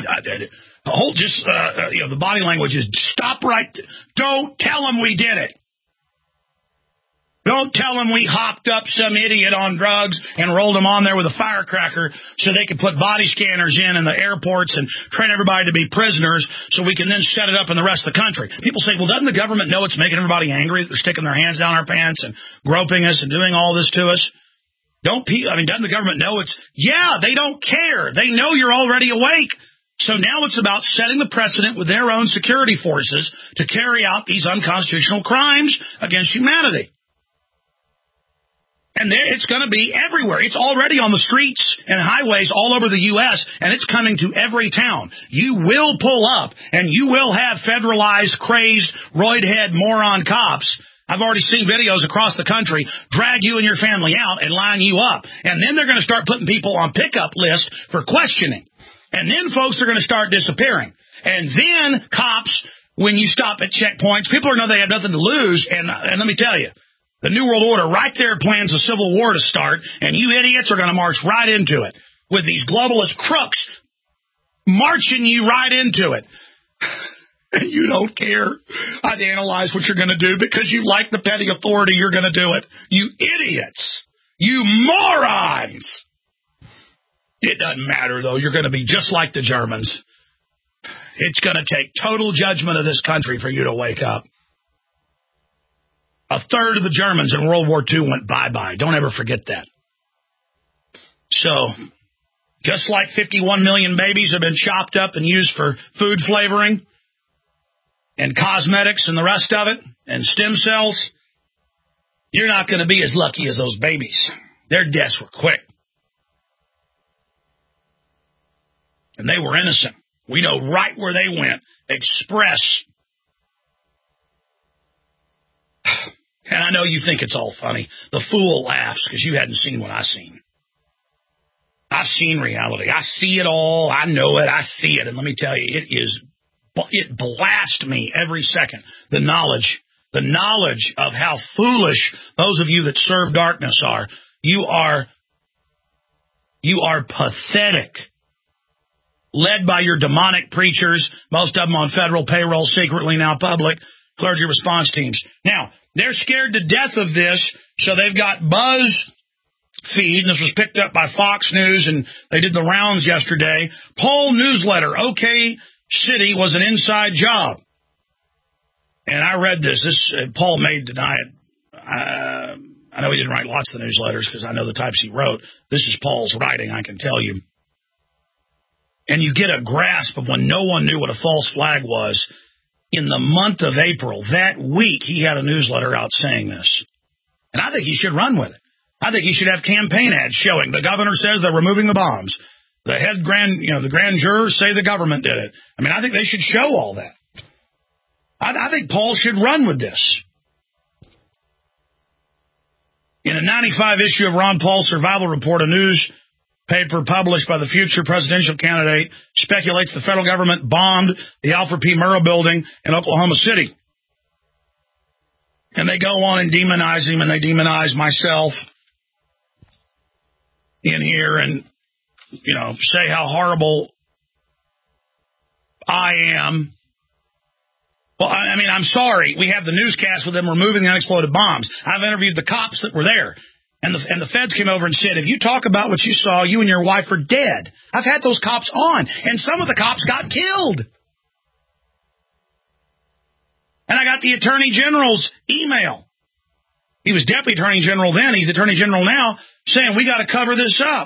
The body language is stop right. Don't tell them we did it. Don't tell them we hopped up some idiot on drugs and rolled him on there with a firecracker so they could put body scanners in the airports and train everybody to be prisoners so we can then set it up in the rest of the country. People say, well, doesn't the government know it's making everybody angry that they're sticking their hands down our pants and groping us and doing all this to us? Doesn't the government know it's... Yeah, they don't care. They know you're already awake. So now it's about setting the precedent with their own security forces to carry out these unconstitutional crimes against humanity. And it's going to be everywhere. It's already on the streets and highways all over the U.S., and it's coming to every town. You will pull up, and you will have federalized, crazed, roid-head moron cops. I've already seen videos across the country drag you and your family out and line you up. And then they're going to start putting people on pickup lists for questioning. And then folks are going to start disappearing. And then cops, when you stop at checkpoints, people know they have nothing to lose. And let me tell you, the New World Order right there plans a civil war to start, and you idiots are going to march right into it with these globalist crooks marching you right into it. And you don't care. I'd analyze what you're going to do because you like the petty authority. You're going to do it. You idiots. You morons. It doesn't matter, though. You're going to be just like the Germans. It's going to take total judgment of this country for you to wake up. A third of the Germans in World War II went bye-bye. Don't ever forget that. So, just like 51 million babies have been chopped up and used for food flavoring and cosmetics and the rest of it and stem cells, you're not going to be as lucky as those babies. Their deaths were quick. And they were innocent. We know right where they went. Express. And I know you think it's all funny. The fool laughs because you hadn't seen what I've seen. I've seen reality. I see it all. I know it. I see it. And let me tell you, it blasts me every second. The knowledge of how foolish those of you that serve darkness are. You are pathetic. Led by your demonic preachers, most of them on federal payroll, secretly now public, clergy response teams. Now, they're scared to death of this, so they've got BuzzFeed, and this was picked up by Fox News, and they did the rounds yesterday. Poll newsletter, OK City was an inside job. And I read this. Paul may deny it. I know he didn't write lots of the newsletters because I know the types he wrote. This is Paul's writing, I can tell you. And you get a grasp of when no one knew what a false flag was. In the month of April, that week, he had a newsletter out saying this. And I think he should run with it. I think he should have campaign ads showing the governor says they're removing the bombs. The the grand jurors say the government did it. I mean, I think they should show all that. I think Paul should run with this. In a 95 issue of Ron Paul's Survival Report, a newspaper published by the future presidential candidate speculates the federal government bombed the Alfred P. Murrah building in Oklahoma City. And they go on and demonize him, and they demonize myself in here and, say how horrible I am. Well, I mean, I'm sorry. We have the newscast with them removing the unexploded bombs. I've interviewed the cops that were there. And the feds came over and said, if you talk about what you saw, you and your wife are dead. I've had those cops on, and some of the cops got killed. And I got the Attorney General's email. He was Deputy Attorney General then. He's the Attorney General now, saying we got to cover this up.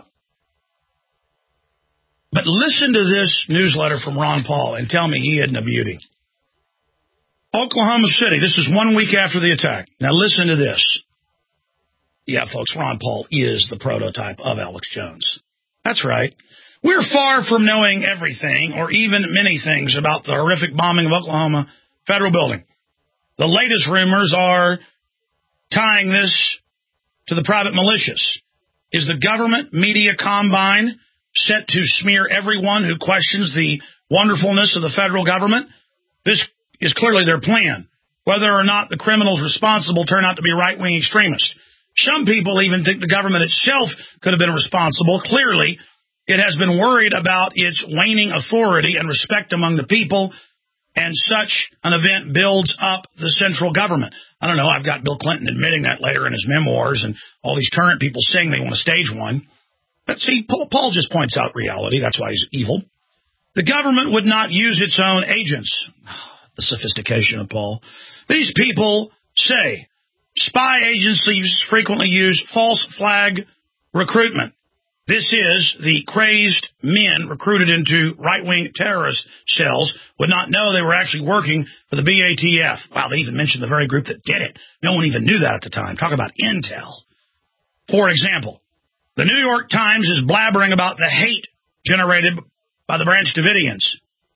But listen to this newsletter from Ron Paul and tell me he isn't a beauty. Oklahoma City, this is 1 week after the attack. Now listen to this. Yeah, folks, Ron Paul is the prototype of Alex Jones. That's right. We're far from knowing everything or even many things about the horrific bombing of Oklahoma Federal Building. The latest rumors are tying this to the private militias. Is the government media combine set to smear everyone who questions the wonderfulness of the federal government? This is clearly their plan, whether or not the criminals responsible turn out to be right-wing extremists. Some people even think the government itself could have been responsible. Clearly, it has been worried about its waning authority and respect among the people and such an event builds up the central government. I don't know, I've got Bill Clinton admitting that later in his memoirs, and all these current people saying they want to stage one. But see, Paul just points out reality. That's why he's evil. The government would not use its own agents. The sophistication of Paul. These people say spy agencies frequently use false flag recruitment. This is the crazed men recruited into right-wing terrorist cells would not know they were actually working for the BATF. Wow, they even mentioned the very group that did it. No one even knew that at the time. Talk about intel. For example, the New York Times is blabbering about the hate generated by the Branch Davidians.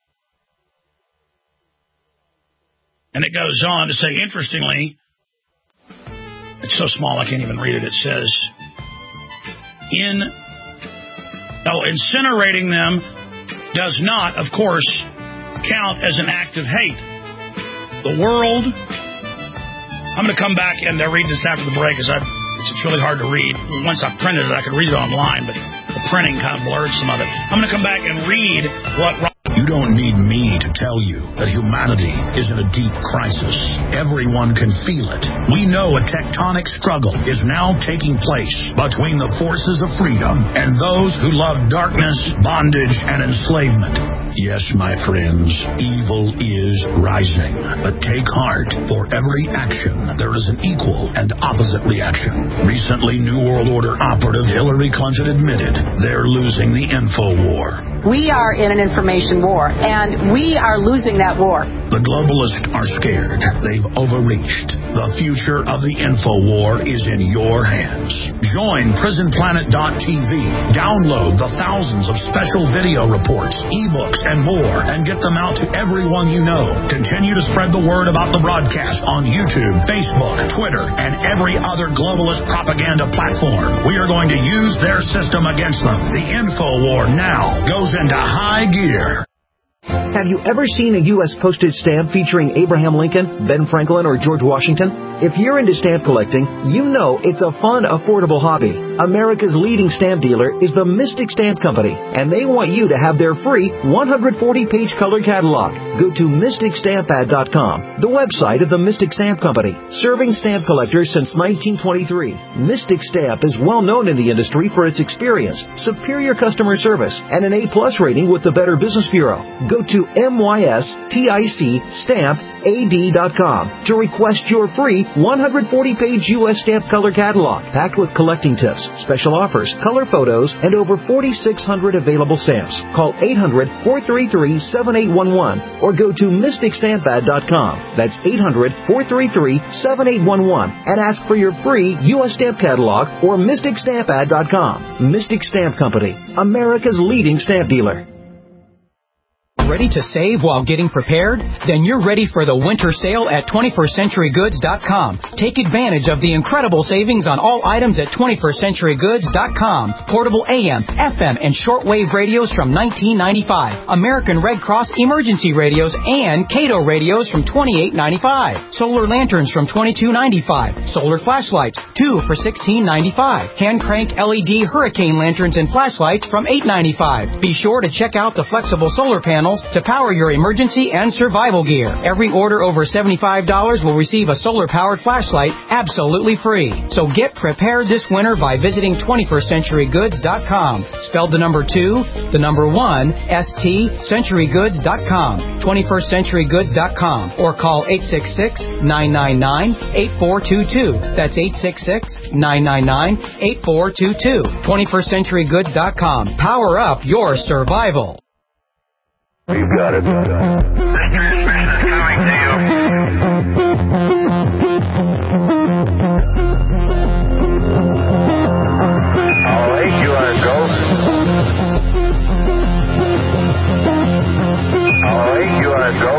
And it goes on to say, interestingly, it's so small I can't even read it. It says, incinerating them does not, of course, count as an act of hate. The world, I'm going to come back and read this after the break, because it's really hard to read. Once I've printed it, I could read it online, but the printing kind of blurred some of it. I'm going to come back and read what... You don't need me to tell you that humanity is in a deep crisis. Everyone can feel it. We know a tectonic struggle is now taking place between the forces of freedom and those who love darkness, bondage, and enslavement. Yes, my friends, evil is rising. But take heart. For every action, there is an equal and opposite reaction. Recently, New World Order operative Hillary Clinton admitted they're losing the info war. We are in an information war, and we are losing that war. The globalists are scared. They've overreached. The future of the info war is in your hands. Join PrisonPlanet.tv. Download the thousands of special video reports, ebooks, and more, and get them out to everyone you know. Continue to spread the word about the broadcast on YouTube, Facebook, Twitter, and every other globalist propaganda platform. We are going to use their system against them. The info war now goes into high gear. Have you ever seen a U.S. postage stamp featuring Abraham Lincoln, Ben Franklin, or George Washington? If you're into stamp collecting, you know it's a fun, affordable hobby. America's leading stamp dealer is the Mystic Stamp Company, and they want you to have their free 140-page color catalog. Go to MysticStampAd.com, the website of the Mystic Stamp Company, serving stamp collectors since 1923. Mystic Stamp is well known in the industry for its experience, superior customer service, and an A+ rating with the Better Business Bureau. Go to MysticStampAd.com to request your free 140-page U.S. stamp color catalog, packed with collecting tips, special offers, color photos, and over 4,600 available stamps. Call 800-433-7811 or go to MysticStampAd.com. That's 800-433-7811 and ask for your free U.S. stamp catalog or MysticStampAd.com. Mystic Stamp Company, America's leading stamp dealer. Ready to save while getting prepared? Then you're ready for the winter sale at 21stCenturyGoods.com. Take advantage of the incredible savings on all items at 21stCenturyGoods.com. Portable AM, FM, and shortwave radios from $19.95. American Red Cross emergency radios and Cato radios from $28.95. Solar lanterns from $22.95. Solar flashlights, 2 for $16.95. Hand crank LED hurricane lanterns and flashlights from $8.95. Be sure to check out the flexible solar panels to power your emergency and survival gear. Every order over $75 will receive a solar-powered flashlight absolutely free. So get prepared this winter by visiting 21stCenturyGoods.com. Spelled the number 2, the number 1, ST, CenturyGoods.com. 21stCenturyGoods.com. Or call 866-999-8422. That's 866-999-8422. 21stCenturyGoods.com. Power up your survival. You got it. Transmission is coming to you. All right, you are go. All right, you are go.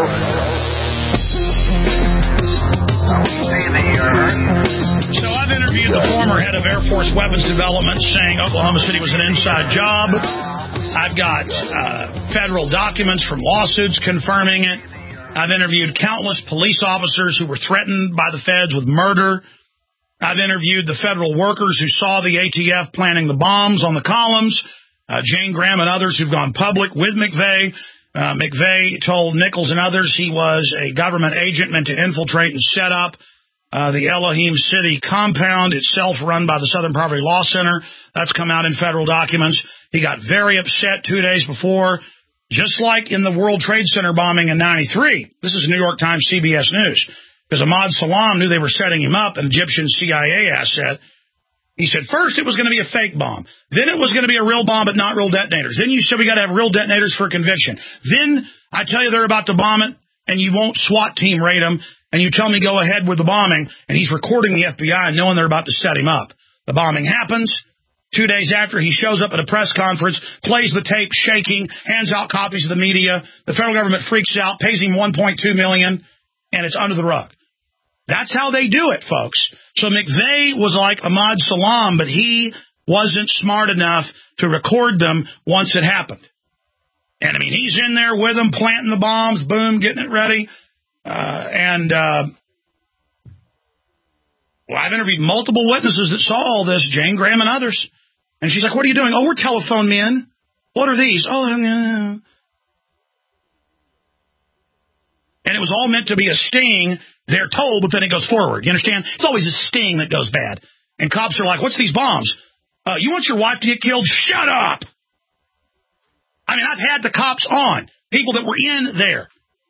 So I've interviewed the former head of Air Force Weapons Development saying Oklahoma City was an inside job. I've got federal documents from lawsuits confirming it. I've interviewed countless police officers who were threatened by the feds with murder. I've interviewed the federal workers who saw the ATF planting the bombs on the columns, Jane Graham and others who've gone public with McVeigh. McVeigh told Nichols and others he was a government agent meant to infiltrate and set up the Elohim City compound, itself run by the Southern Poverty Law Center. That's come out in federal documents. He got very upset 2 days before, just like in the World Trade Center bombing in 93. This is New York Times, CBS News. Because Ahmad Salam knew they were setting him up, an Egyptian CIA asset. He said, first it was going to be a fake bomb. Then it was going to be a real bomb, but not real detonators. Then you said we got to have real detonators for conviction. Then I tell you they're about to bomb it, and you won't SWAT team raid them, and you tell me go ahead with the bombing, and he's recording the FBI knowing they're about to set him up. The bombing happens. 2 days after, he shows up at a press conference, plays the tape shaking, hands out copies to the media. The federal government freaks out, pays him $1.2 million, and it's under the rug. That's how they do it, folks. So McVeigh was like Ahmad Salam, but he wasn't smart enough to record them once it happened. And, I mean, he's in there with them, planting the bombs, boom, getting it ready. Well, I've interviewed multiple witnesses that saw all this, Jane Graham and others. And she's like, what are you doing? Oh, we're telephone men. What are these? Oh, and it was all meant to be a sting, they're told, but then it goes forward. You understand? It's always a sting that goes bad. And cops are like, what's these bombs? You want your wife to get killed? Shut up! I mean, I've had the cops on, people that were in there.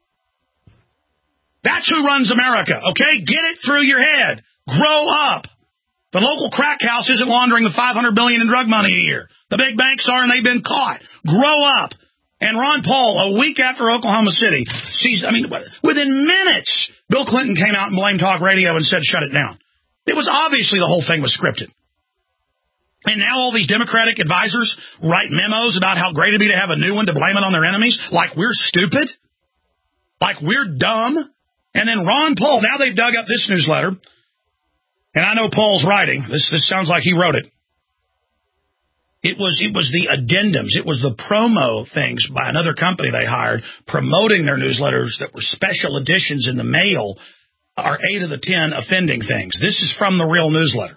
That's who runs America, okay? Get it through your head. Grow up. The local crack house isn't laundering the $500 billion in drug money a year. The big banks are, and they've been caught. Grow up. And Ron Paul, a week after Oklahoma City, within minutes, Bill Clinton came out and blamed talk radio and said, shut it down. It was obviously the whole thing was scripted. And now all these Democratic advisors write memos about how great it'd be to have a new one to blame it on their enemies, like we're stupid, like we're dumb. And then Ron Paul, now they've dug up this newsletter, and I know Paul's writing. This sounds like he wrote it. It was the addendums. It was the promo things by another company they hired promoting their newsletters that were special editions in the mail are 8 of the 10 offending things. This is from the real newsletter.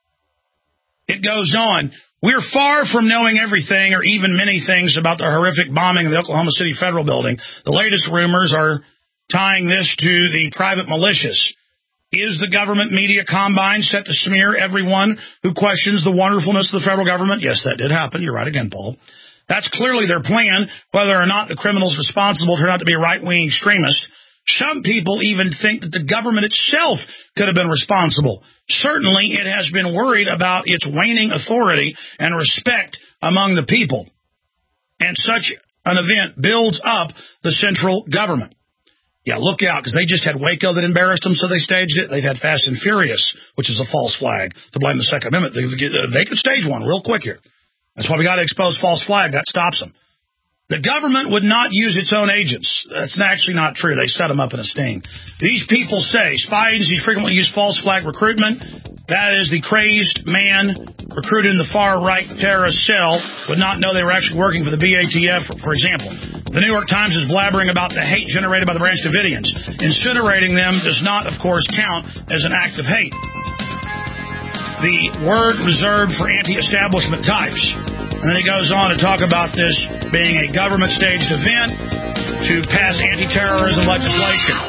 It goes on. We're far from knowing everything or even many things about the horrific bombing of the Oklahoma City Federal Building. The latest rumors are tying this to the private militias. Is the government media combine set to smear everyone who questions the wonderfulness of the federal government? Yes, that did happen. You're right again, Paul. That's clearly their plan, whether or not the criminals responsible turn out to be a right-wing extremist. Some people even think that the government itself could have been responsible. Certainly, it has been worried about its waning authority and respect among the people. And such an event builds up the central government. Yeah, look out, because they just had Waco that embarrassed them, so they staged it. They've had Fast and Furious, which is a false flag, to blame the Second Amendment. They could stage one real quick here. That's why we got to expose false flag. That stops them. The government would not use its own agents. That's actually not true. They set them up in a sting. These people say spy agencies frequently use false flag recruitment. That is, the crazed man recruited in the far-right terrorist cell would not know they were actually working for the BATF, for example. The New York Times is blabbering about the hate generated by the Branch Davidians. Incinerating them does not, of course, count as an act of hate. The word reserved for anti-establishment types. And then he goes on to talk about this being a government-staged event to pass anti-terrorism legislation.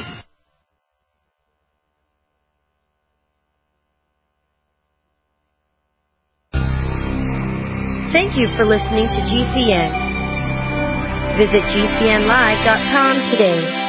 Thank you for listening to GCN. Visit GCNlive.com today.